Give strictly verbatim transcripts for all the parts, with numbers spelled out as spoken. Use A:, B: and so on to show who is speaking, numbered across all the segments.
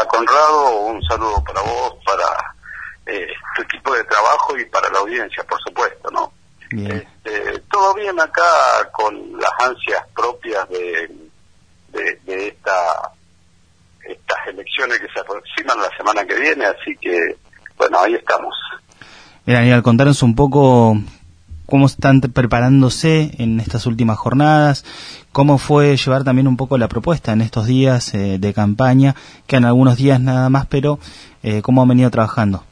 A: Hola Conrado, un saludo para vos, para eh, tu equipo de trabajo y para la audiencia, por supuesto, ¿no?
B: Bien.
A: Este, todo bien acá con las ansias propias de, de, de esta estas elecciones que se aproximan la semana que viene, así que, bueno, ahí estamos.
B: Bien, Aníbal, contanos un poco cómo están preparándose en estas últimas jornadas, cómo fue llevar también un poco la propuesta en estos días eh, de campaña, quedan algunos días nada más, pero eh, cómo han venido trabajando.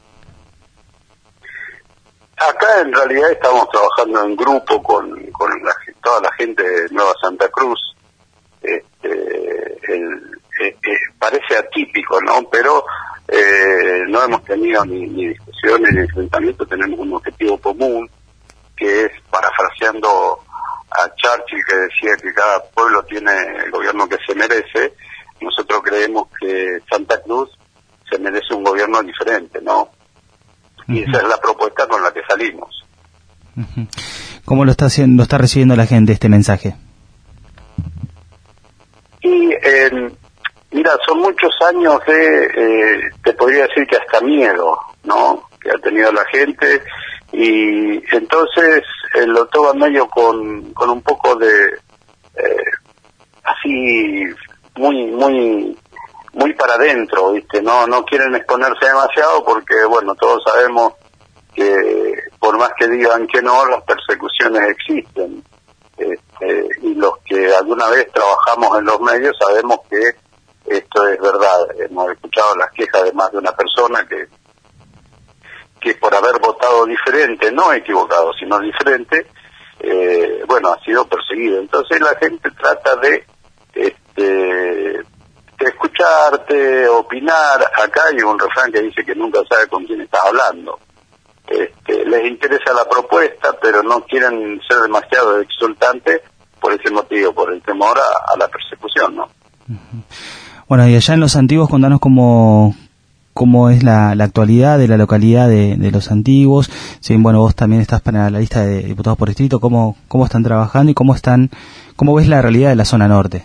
A: Acá en realidad estamos trabajando en grupo con, con la, toda la gente de Nueva Santa Cruz. Este, el, eh, eh, parece atípico, ¿no? Pero eh, no hemos tenido ni, ni discusiones ni enfrentamientos, tenemos un objetivo común, que es, parafraseando a Churchill, que decía que cada pueblo tiene el gobierno que se merece. Nosotros creemos que Santa Cruz se merece un gobierno diferente, ¿no? Y esa es la propuesta con la que salimos.
B: Uh-huh. ¿Cómo lo está haciendo, lo está recibiendo la gente este mensaje?
A: Y eh, mira, son muchos años de, eh, te podría decir que hasta miedo, ¿no? Que ha tenido la gente, y entonces eh, lo toman medio con, con un poco de, eh, así, muy, muy, muy para adentro, ¿viste? No, no quieren exponerse demasiado porque, bueno, todos sabemos que por más que digan que no, las persecuciones existen. Este, y los que alguna vez trabajamos en los medios sabemos que esto es verdad. Hemos escuchado las quejas de más de una persona que que por haber votado diferente, no equivocado, sino diferente, eh, bueno, ha sido perseguido. Entonces la gente trata de, este, de escucharte, opinar. Acá hay un refrán que dice que nunca sabe con quién estás hablando. Este, les interesa la propuesta, pero no quieren ser demasiado exultantes por ese motivo, por el temor a, a la persecución, ¿no?
B: Uh-huh. Bueno, y allá en Los Antiguos, contanos cómo, cómo es la, la actualidad de la localidad de, de Los Antiguos. Si bien, bueno, vos también estás para la lista de diputados por distrito, ¿cómo, cómo están trabajando y cómo están, cómo ves la realidad de la zona norte?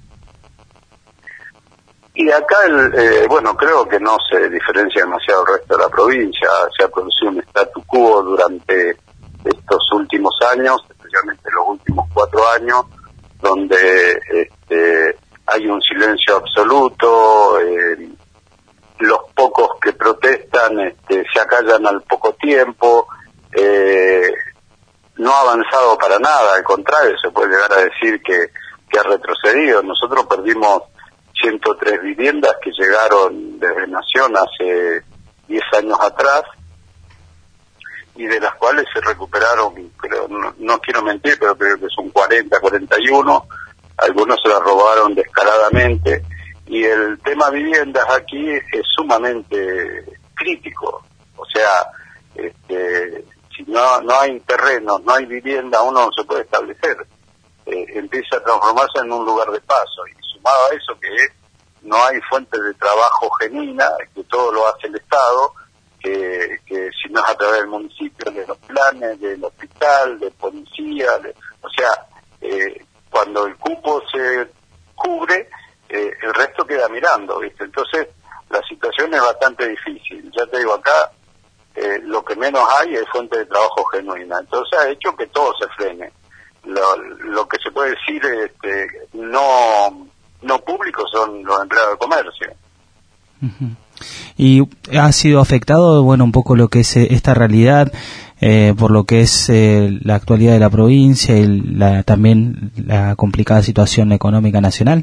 A: Y acá, el, eh, bueno, creo que no se diferencia demasiado el resto de la provincia. Se ha producido un statu quo durante estos últimos años, especialmente los últimos cuatro años, donde este, hay un silencio absoluto. Eh, los pocos que protestan este, se acallan al poco tiempo. Eh, no ha avanzado para nada, al contrario, se puede llegar a decir que, que ha retrocedido. Nosotros perdimos ciento tres viviendas que llegaron desde Nación hace diez años atrás, y de las cuales se recuperaron, creo, no, no quiero mentir, pero creo que son cuarenta, cuarenta y uno, algunos se las robaron descaradamente, y el tema viviendas aquí es sumamente crítico. O sea, este, si no, no hay terrenos, no hay vivienda, uno no se puede establecer. Eh, empieza a transformarse en un lugar de paso, y sumado a eso que no hay fuentes de trabajo genuina, que todo lo hace el Estado, que, que si no es a través del municipio, de los planes, del hospital, de policía, de, o sea, eh, cuando el cupo se cubre, eh, el resto queda mirando, ¿viste? Entonces, la situación es bastante difícil. Ya te digo, acá eh, lo que menos hay es fuente de trabajo genuina. Entonces ha hecho que todo se frene. Lo, lo que se puede decir este, no no público son los empleados de comercio.
B: Uh-huh. ¿Y ha sido afectado, bueno, un poco lo que es esta realidad, eh, por lo que es eh, la actualidad de la provincia y la, también la complicada situación económica nacional?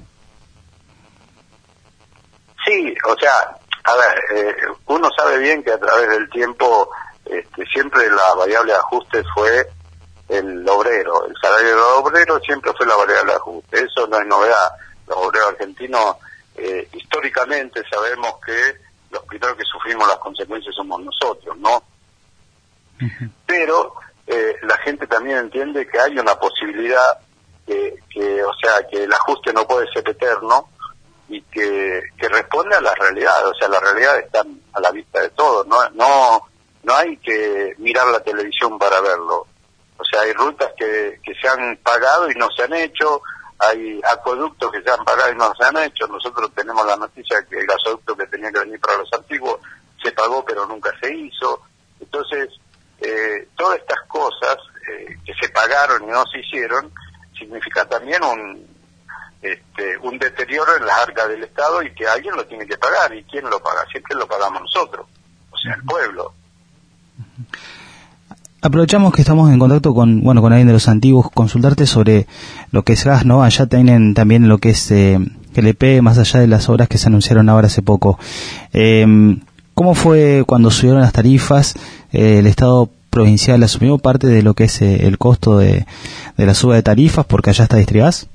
A: Sí, o sea, a ver, eh, uno sabe bien que a través del tiempo este, siempre la variable de ajuste fue el obrero, el salario del obrero siempre fue la variable de ajuste, eso no es novedad. Los obreros argentinos, eh, históricamente sabemos que los primeros que sufrimos las consecuencias somos nosotros, ¿no? Uh-huh. Pero eh, la gente también entiende que hay una posibilidad, que, que, o sea, que el ajuste no puede ser eterno y que, que responde a la realidad, o sea, la realidad está a la vista de todos, no, no, no hay que mirar la televisión para verlo. O sea, hay rutas que, que se han pagado y no se han hecho, hay acueductos que se han pagado y no se han hecho. Nosotros tenemos la noticia de que el gasoducto que tenía que venir para los antiguos se pagó pero nunca se hizo. Entonces, eh, todas estas cosas eh, que se pagaron y no se hicieron, significa también un este, un deterioro en las arcas del Estado y que alguien lo tiene que pagar. ¿Y quién lo paga? Siempre lo pagamos nosotros, o sea, el pueblo.
B: Aprovechamos que estamos en contacto con, bueno, con alguien de los antiguos, consultarte sobre lo que es gas, ¿no? Allá tienen también lo que es eh, L P, más allá de las obras que se anunciaron ahora hace poco. Eh, ¿Cómo fue cuando subieron las tarifas? Eh, ¿El Estado provincial asumió parte de lo que es eh, el costo de, de la suba de tarifas porque allá está Distrigas?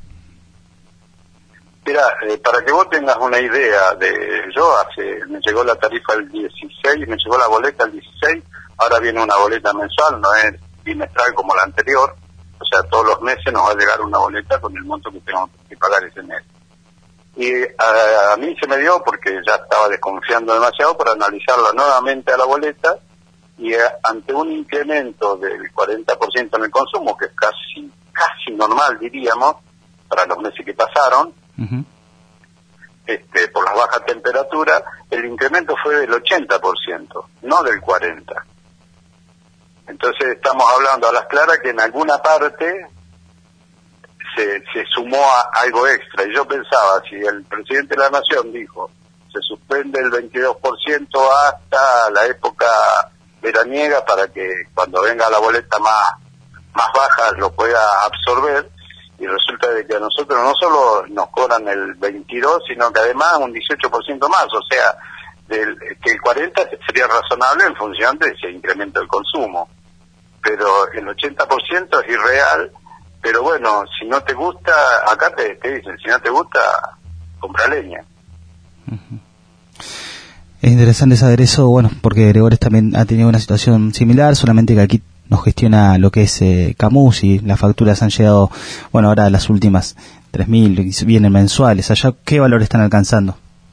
A: Mira, eh, para que vos tengas una idea, de yo hace, me llegó la tarifa el dieciséis, me llegó la boleta el dieciséis, ahora viene una boleta mensual, no es bimestral como la anterior, o sea, todos los meses nos va a llegar una boleta con el monto que tengo que pagar ese mes. Y a, a mí se me dio porque ya estaba desconfiando demasiado por analizarla nuevamente a la boleta y a, ante un incremento del cuarenta por ciento en el consumo, que es casi, casi normal, diríamos, para los meses que pasaron, uh-huh. este, por las bajas temperaturas, el incremento fue del ochenta por ciento, no del cuarenta por ciento. Entonces estamos hablando a las claras que en alguna parte se, se sumó a algo extra. Y yo pensaba, si el presidente de la Nación dijo, se suspende el veintidós por ciento hasta la época veraniega para que cuando venga la boleta más, más baja lo pueda absorber, y resulta de que a nosotros no solo nos cobran el veintidós, sino que además un dieciocho por ciento más, o sea, del, que el cuarenta por ciento sería razonable en función de ese incremento del consumo. Pero el ochenta por ciento es irreal, pero bueno, si no te gusta, acá te, te dicen, si no te gusta, compra leña.
B: Uh-huh. Es interesante saber eso, bueno, porque Gregores también ha tenido una situación similar, solamente que aquí nos gestiona lo que es eh, Camus y las facturas han llegado, bueno, ahora las últimas tres mil, vienen mensuales. Allá, ¿qué valor están alcanzando?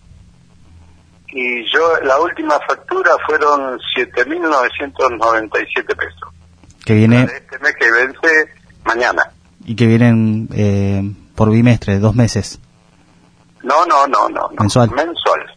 A: Y yo, la última factura fueron siete mil novecientos noventa y siete pesos.
B: Que viene...
A: Este mes que vence mañana.
B: Y que vienen eh, por bimestre, dos meses.
A: No, no, no, no. no.
B: Mensual.
A: Mensual.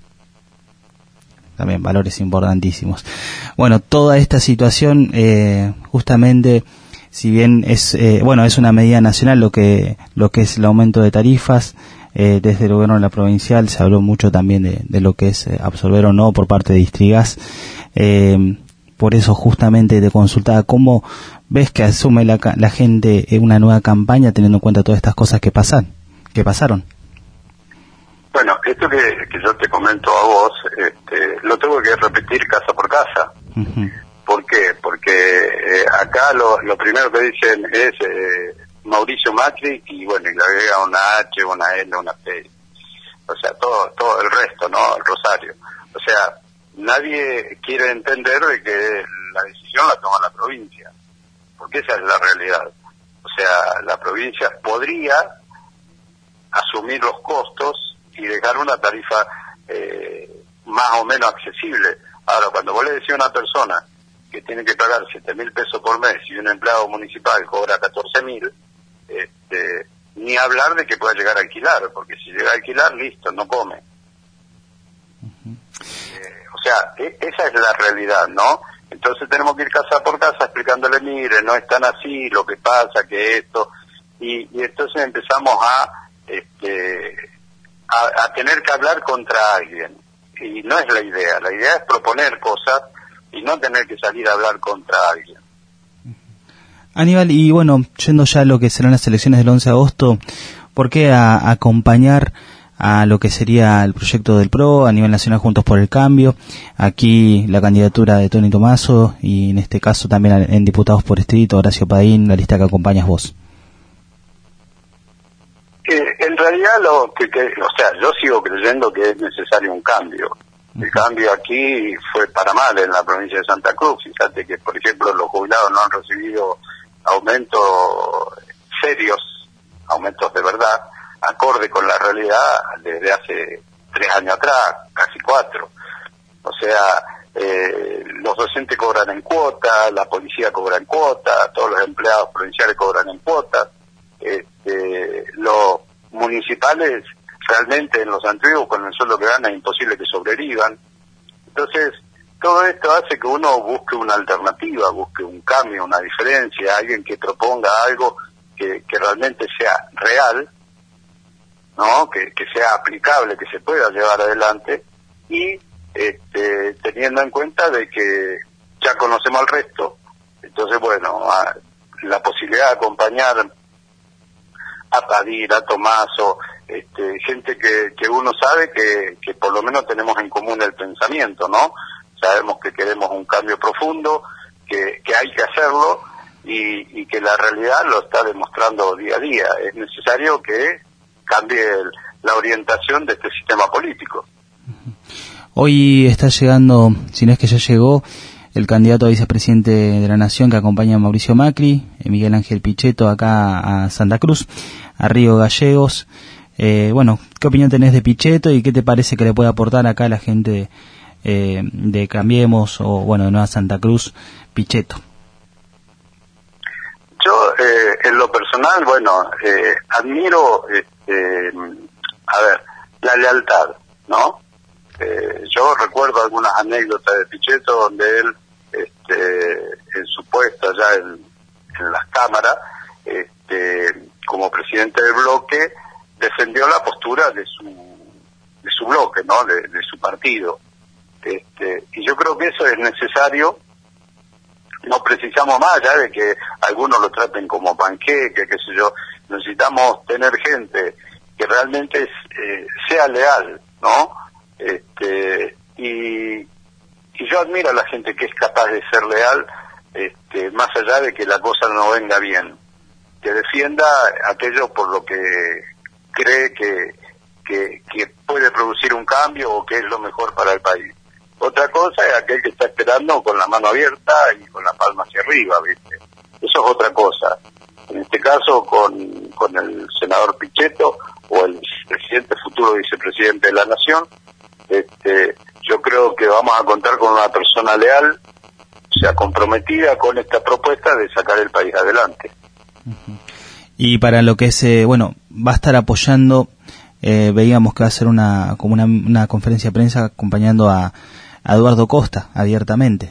B: También valores importantísimos. Bueno, toda esta situación, eh, justamente, si bien es, eh, bueno, es una medida nacional lo que, lo que es el aumento de tarifas, eh, desde el gobierno de la provincial se habló mucho también de, de lo que es eh, absorber o no por parte de Distrigas. Eh, por eso justamente te consultaba cómo ves que asume la, la gente una nueva campaña teniendo en cuenta todas estas cosas que pasan, que pasaron.
A: Bueno, esto que, que yo te comento a vos, este, lo tengo que repetir casa por casa. Uh-huh. ¿Por qué? Porque eh, acá lo, lo primero que dicen es eh, Mauricio Macri y bueno, y le agrega una H, una L, una P. O sea, todo, todo el resto, ¿no? El Rosario. O sea, nadie quiere entender de que la decisión la toma la provincia, porque esa es la realidad. O sea, la provincia podría asumir los costos y dejar una tarifa eh, más o menos accesible. Ahora, cuando vos le decís a una persona que tiene que pagar siete mil pesos por mes y un empleado municipal cobra catorce mil, este, ni hablar de que pueda llegar a alquilar, porque si llega a alquilar, listo, no come. Uh-huh. Eh, o sea, e- esa es la realidad, ¿no? Entonces tenemos que ir casa por casa explicándole, mire, no es tan así, lo que pasa, que esto, y, y entonces empezamos a, este, a, a tener que hablar contra alguien, y no es la idea, la idea es proponer cosas y no tener que salir a hablar contra alguien.
B: Aníbal, y bueno, yendo ya a lo que serán las elecciones del once de agosto, ¿por qué a, a acompañar a lo que sería el proyecto del P R O a nivel nacional Juntos por el Cambio? Aquí la candidatura de Tony Tomaso y en este caso también en Diputados por Distrito, Horacio Padín, la lista que acompañas vos.
A: Eh, en realidad, lo que, que, o sea, yo sigo creyendo que es necesario un cambio. El cambio aquí fue para mal en la provincia de Santa Cruz. Fíjate que, por ejemplo, los jubilados no han recibido aumentos serios, aumentos de verdad, acorde con la realidad desde hace tres años atrás, casi cuatro. O sea, eh, los docentes cobran en cuota, la policía cobra en cuota, todos los empleados provinciales cobran en cuota. Este, este, los municipales realmente en los antiguos con el sueldo que ganan es imposible que sobrevivan. Entonces, todo esto hace que uno busque una alternativa, busque un cambio, una diferencia, alguien que proponga algo que, que realmente sea real, ¿no? Que, que sea aplicable, que se pueda llevar adelante, y este, teniendo en cuenta de que ya conocemos al resto. Entonces, bueno, a, la posibilidad de acompañar a Padir, a Tomaso, este, gente que, que uno sabe que, que por lo menos tenemos en común el pensamiento, ¿no? Sabemos que queremos un cambio profundo, que, que hay que hacerlo, y, y que la realidad lo está demostrando día a día. Es necesario que cambie el, la orientación de este sistema político.
B: Hoy está llegando, si no es que ya llegó, el candidato a vicepresidente de la Nación que acompaña a Mauricio Macri, Miguel Ángel Pichetto, acá a Santa Cruz, a Río Gallegos. Eh, bueno, ¿qué opinión tenés de Pichetto y qué te parece que le puede aportar acá a la gente eh, de Cambiemos o, bueno, de Nueva Santa Cruz, Pichetto?
A: Yo, eh, en lo personal, bueno, eh, admiro, este, a ver, la lealtad, ¿no? Eh, yo recuerdo algunas anécdotas de Pichetto donde él, este, en su puesto allá en, en las cámaras, este, como presidente del bloque, defendió la postura de su de su bloque, ¿no? De, de su partido. Este, y yo creo que eso es necesario. No precisamos más allá de que algunos lo traten como panqueque, qué sé yo. Necesitamos tener gente que realmente es, eh, sea leal, ¿no? Este, y, y yo admiro a la gente que es capaz de ser leal, este, más allá de que la cosa no venga bien, que defienda aquello por lo que cree que, que, que puede producir un cambio o que es lo mejor para el país. Otra cosa es aquel que está esperando con la mano abierta y con la palma hacia arriba, ¿viste? Eso es otra cosa. En este caso, con, con el senador Pichetto o el vicepresidente, futuro vicepresidente de la Nación, este, yo creo que vamos a contar con una persona leal, o sea, comprometida con esta propuesta de sacar el país adelante.
B: Uh-huh. Y para lo que es, eh, bueno, va a estar apoyando, eh, veíamos que va a ser una como una, una conferencia de prensa acompañando a, a Eduardo Costa, abiertamente.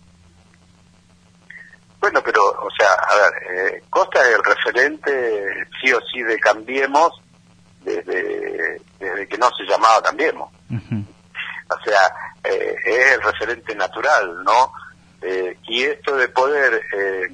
A: Bueno, pero, o sea, a ver, eh, Costa es el referente, sí o sí, de Cambiemos, desde, desde que no se llamaba Cambiemos. Uh-huh. O sea, eh, es el referente natural, ¿no? Eh, y esto de poder eh,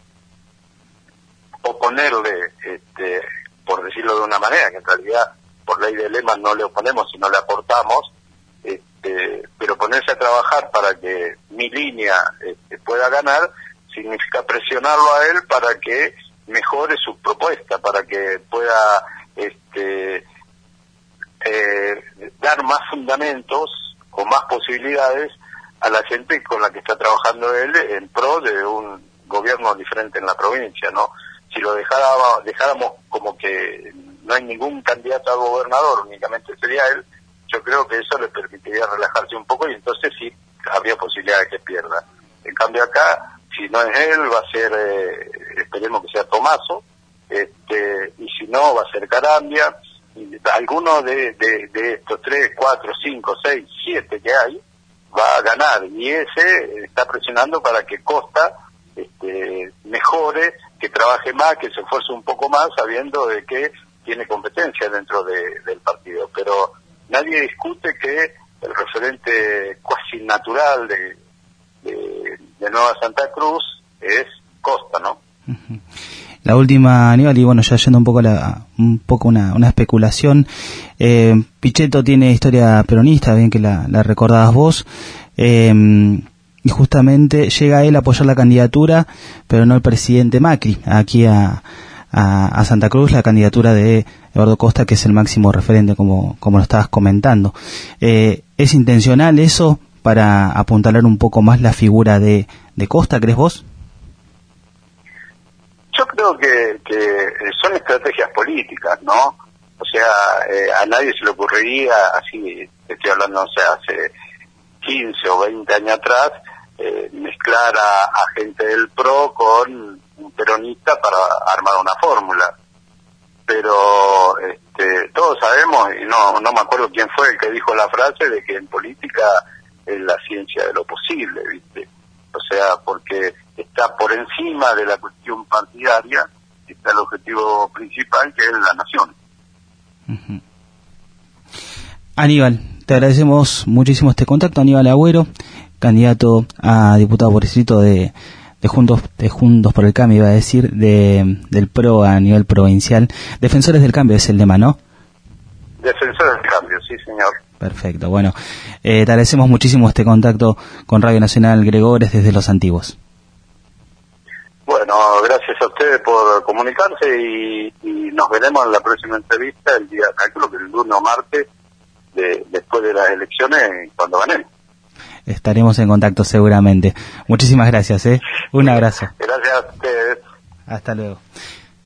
A: oponerle, este, por decirlo de una manera, que en realidad por ley de lemas no le oponemos, sino le aportamos, este, pero ponerse a trabajar para que mi línea este, pueda ganar, significa presionarlo a él para que mejore su propuesta, para que pueda este, eh, dar más fundamentos o más posibilidades a la gente con la que está trabajando él en pro de un gobierno diferente en la provincia, ¿no? Si lo dejáramos, dejáramos como que no hay ningún candidato a gobernador, únicamente sería él, yo creo que eso le permitiría relajarse un poco y entonces sí habría posibilidad de que pierda. En cambio acá, si no es él, va a ser, eh, esperemos que sea Tomaso, este, y si no, va a ser Carambia, y alguno de, de, de estos tres, cuatro, cinco, seis, siete que hay, va a ganar, y ese está presionando para que Costa este, mejore, que trabaje más, que se esfuerce un poco más, sabiendo de que tiene competencia dentro de, del partido. Pero nadie discute que el referente cuasi natural de, de, de Nueva Santa Cruz es Costa, ¿no?
B: Uh-huh. La última, Aníbal, y bueno, ya yendo un poco a la, un poco una, una especulación, eh, Pichetto tiene historia peronista, bien que la, la recordabas vos, eh, y justamente llega él a apoyar la candidatura, pero no el presidente Macri, aquí a, a, a Santa Cruz, la candidatura de Eduardo Costa, que es el máximo referente, como, como lo estabas comentando. Eh, ¿Es intencional eso para apuntalar un poco más la figura de, de Costa, crees vos?
A: Yo creo que, que son estrategias políticas, ¿no? O sea, eh, a nadie se le ocurriría, así estoy hablando, o sea, hace quince o veinte años atrás, eh, mezclar a, a gente del P R O con un peronista para armar una fórmula. pero este, todos sabemos, y no, no me acuerdo quién fue el que dijo la frase de que en política es la ciencia de lo posible, ¿viste? O sea, porque está por encima de la cuestión partidaria, está el objetivo principal, que es la nación.
B: Uh-huh. Aníbal, te agradecemos muchísimo este contacto. Aníbal Agüero, candidato a diputado por distrito de, de Juntos de Juntos por el Cambio, iba a decir, de del PRO a nivel provincial. Defensores del Cambio es el lema, ¿no?
A: Defensores del Cambio, sí, señor.
B: Perfecto, bueno, eh, te agradecemos muchísimo este contacto con Radio Nacional Gregores desde Los Antiguos.
A: Bueno, gracias a ustedes por comunicarse y, y nos veremos en la próxima entrevista el día, calculo que el lunes o martes, de, después de las elecciones, cuando ganemos.
B: Estaremos en contacto seguramente. Muchísimas gracias, ¿eh? Un abrazo.
A: Gracias a ustedes.
B: Hasta luego.